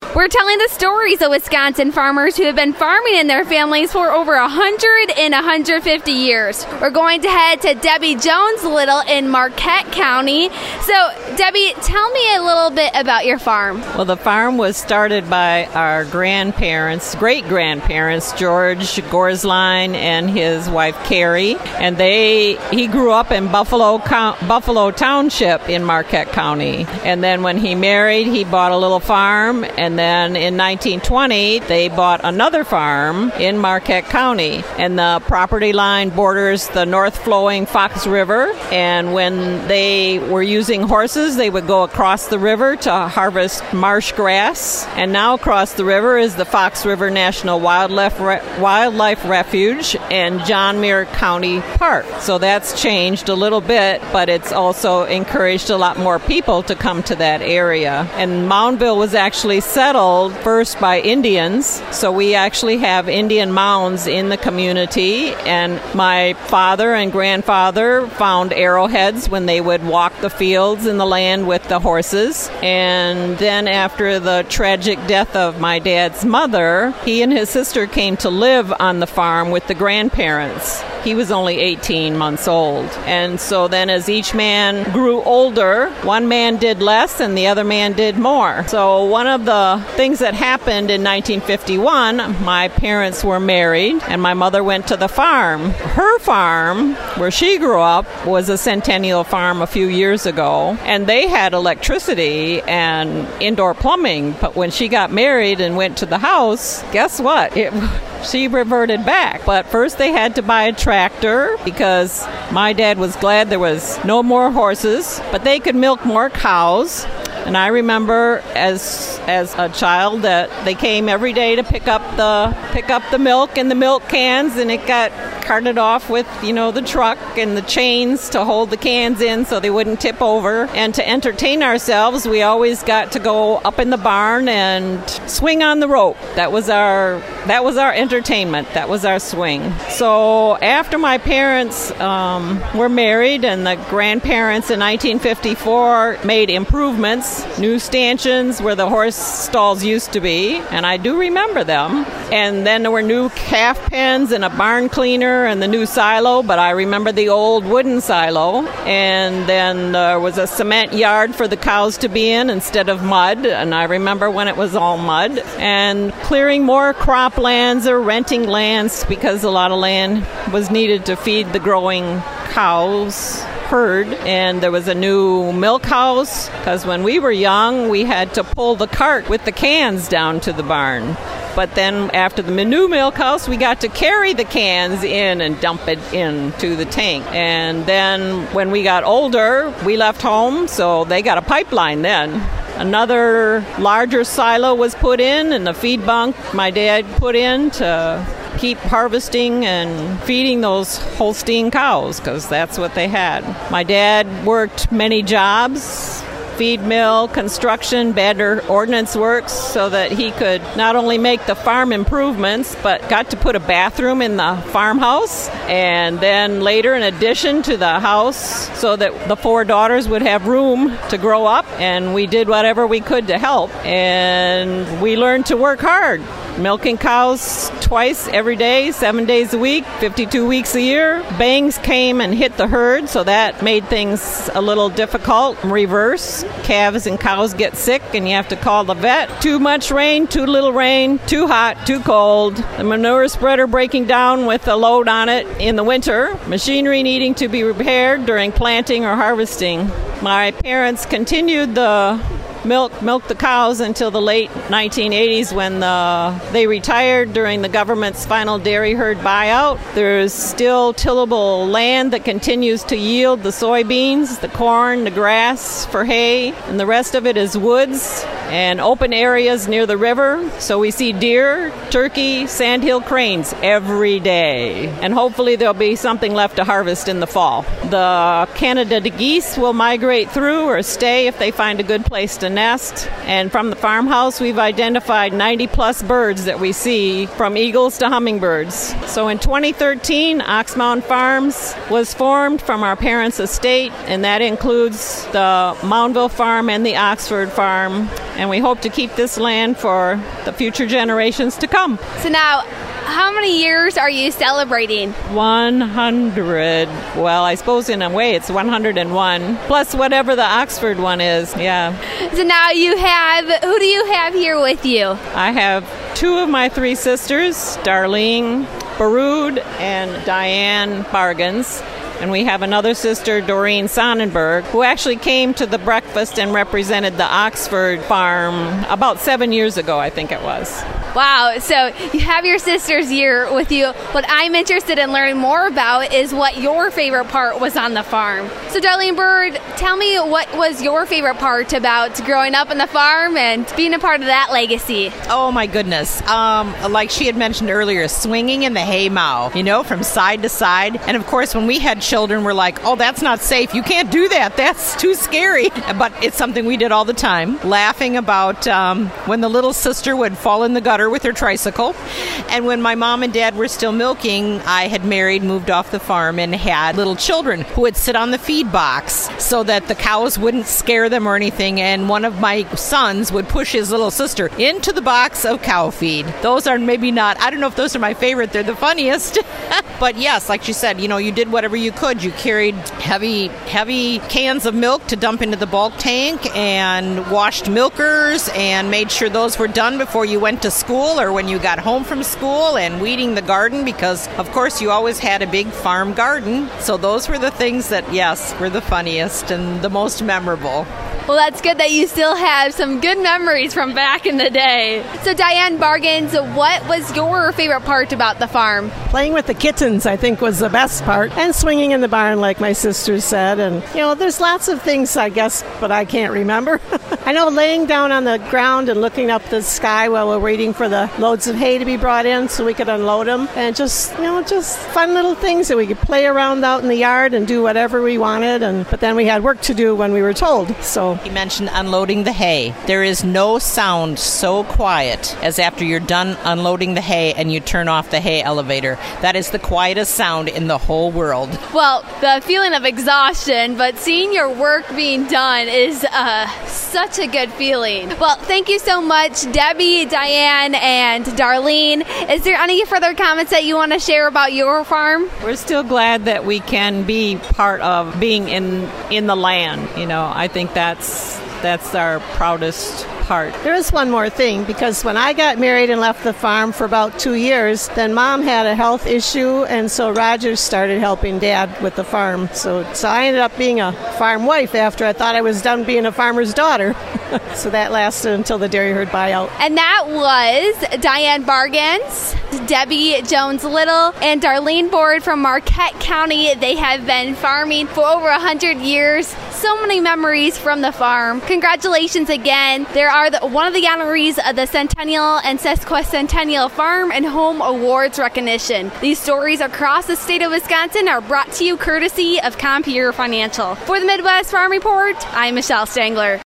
We're telling the stories of Wisconsin farmers who have been farming in their families for over 100 and 150 years. We're going to head to Debbie Jones Little in Marquette County. So, Debbie, tell me a little bit about your farm. Well, the farm was started by our grandparents, great-grandparents, George Gorsline and his wife Carrie, and he grew up in Buffalo Township in Marquette County. And then when he married, he bought a little farm, and then in 1920, they bought another farm in Marquette County. And the property line borders the north-flowing Fox River, and when they were using horses, they would go across the river to harvest marsh grass. And now across the river is the Fox River National Wildlife Refuge and John Muir County Park. So that's changed a little bit, but it's also encouraged a lot more people to come to that area. And Moundville was actually settled first by Indians, so we actually have Indian mounds in the community, and my father and grandfather found arrowheads when they would walk the fields and the land with the horses. And then after the tragic death of my dad's mother, he and his sister came to live on the farm with the grandparents. He was only 18 months old. And so then as each man grew older, one man did less and the other man did more. So one of the things that happened in 1951, my parents were married and my mother went to the farm. Her farm, where she grew up, was a Centennial farm a few years ago, and they had electricity and indoor plumbing. But when she got married and went to the house, guess what? She reverted back. But first they had to buy a tractor because my dad was glad there was no more horses, but they could milk more cows. And I remember as a child that they came every day to pick up the milk in the milk cans, and it got carted off with, the truck and the chains to hold the cans in so they wouldn't tip over. And to entertain ourselves, we always got to go up in the barn and swing on the rope. That was our entertainment. That was our swing. So after my parents were married and the grandparents in 1954 made improvements, new stanchions where the horse stalls used to be, and I do remember them. And then there were new calf pens and a barn cleaner and the new silo, but I remember the old wooden silo. And then there was a cement yard for the cows to be in instead of mud, and I remember when it was all mud. And clearing more croplands or renting lands because a lot of land was needed to feed the growing cows herd. And there was a new milk house because when we were young we had to pull the cart with the cans down to the barn. But then after the new milk house, we got to carry the cans in and dump it into the tank. And then when we got older, we left home, so they got a pipeline then. Another larger silo was put in, and the feed bunk my dad put in to keep harvesting and feeding those Holstein cows, because that's what they had. My dad worked many jobs, feed mill, construction, Badger Ordnance Works, so that he could not only make the farm improvements, but got to put a bathroom in the farmhouse. And then later, in addition to the house, so that the 4 daughters would have room to grow up. And we did whatever we could to help. And we learned to work hard, milking cows twice every day, 7 days a week, 52 weeks a year. Bangs came and hit the herd, so that made things a little difficult. Reverse. Calves and cows get sick and you have to call the vet. Too much rain, too little rain, too hot, too cold. The manure spreader breaking down with a load on it in the winter. Machinery needing to be repaired during planting or harvesting. My parents continued the milk the cows until the late 1980s when they retired during the government's final dairy herd buyout. There's still tillable land that continues to yield the soybeans, the corn, the grass for hay, and the rest of it is woods and open areas near the river. So we see deer, turkey, sandhill cranes every day. And hopefully there'll be something left to harvest in the fall. The Canada geese will migrate through or stay if they find a good place to nest. And from the farmhouse, we've identified 90 plus birds that we see, from eagles to hummingbirds. So in 2013, Ox Mound Farms was formed from our parents' estate, and that includes the Moundville Farm and the Oxford Farm. and we hope to keep this land for the future generations to come. So now, how many years are you celebrating? 100. Well, I suppose in a way it's 101, plus whatever the Oxford one is, yeah. So now who do you have here with you? I have two of my three sisters, Darlene Baroud and Diane Bargans. And we have another sister, Doreen Sonnenberg, who actually came to the breakfast and represented the Oxford farm about 7 years ago, I think it was. Wow, so you have your sisters here with you. What I'm interested in learning more about is what your favorite part was on the farm. So Darlene Bird, tell me what was your favorite part about growing up on the farm and being a part of that legacy? Oh my goodness. Like she had mentioned earlier, swinging in the hay mow, from side to side. And of course, when we had children, we're like, oh, that's not safe. You can't do that. That's too scary. But it's something we did all the time, laughing about when the little sister would fall in the gutter with her tricycle. And when my mom and dad were still milking, I had moved off the farm and had little children who would sit on the feed box so that the cows wouldn't scare them or anything. And one of my sons would push his little sister into the box of cow feed. Those are maybe not, I don't know if those are my favorite. They're the funniest. But yes, like you said, you did whatever you could. You carried heavy cans of milk to dump into the bulk tank and washed milkers and made sure those were done before you went to school or when you got home from school, and weeding the garden because, of course, you always had a big farm garden. So those were the things that, yes, were the funniest and the most memorable. Well, that's good that you still have some good memories from back in the day. So Diane Bargans, what was your favorite part about the farm? Playing with the kittens, I think, was the best part, and swinging in the barn, like my sister said. And, there's lots of things, I guess, but I can't remember. I know laying down on the ground and looking up the sky while we're waiting for the loads of hay to be brought in so we could unload them. And just fun little things that we could play around out in the yard and do whatever we wanted. But then we had work to do when we were told, so... He mentioned unloading the hay. There is no sound so quiet as after you're done unloading the hay and you turn off the hay elevator. That is the quietest sound in the whole world. Well, the feeling of exhaustion, but seeing your work being done is such a good feeling. Well, thank you so much, Debbie, Diane, and Darlene. Is there any further comments that you want to share about your farm? We're still glad that we can be part of being in the land. I think that's our proudest part. There is one more thing, because when I got married and left the farm for about 2 years, then Mom had a health issue, and so Roger started helping Dad with the farm. So I ended up being a farm wife after I thought I was done being a farmer's daughter. So that lasted until the dairy herd buyout. And that was Diane Bargans, Debbie Jones-Little, and Darlene Board from Marquette County. They have been farming for over 100 years. So many memories from the farm. Congratulations again. There are one of the honorees of the Centennial and Sesquicentennial Farm and Home Awards recognition. These stories across the state of Wisconsin are brought to you courtesy of Compeer Financial. For the Midwest Farm Report, I'm Michelle Stangler.